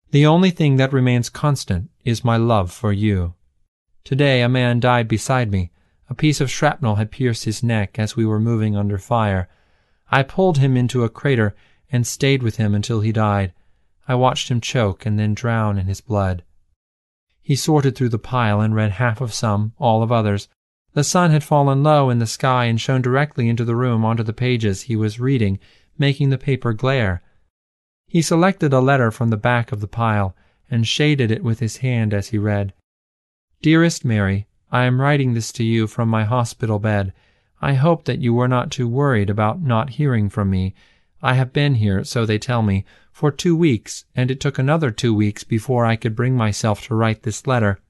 The only thing that remains constant is my love for you. Today a man died beside me. A piece of shrapnel had pierced his neck as we were moving under fire. I pulled him into a crater and stayed with him until he died. I watched him choke and then drown in his blood. He sorted through the pile and read half of some, all of others. The sun had fallen low in the sky and shone directly into the room onto the pages he was reading, making the paper glare. He selected a letter from the back of the pile and shaded it with his hand as he read. Dearest Mary, I am writing this to you from my hospital bed. I hope that you were not too worried about not hearing from me. I have been here, so they tell me, for 2 weeks, and it took another 2 weeks before I could bring myself to write this letter.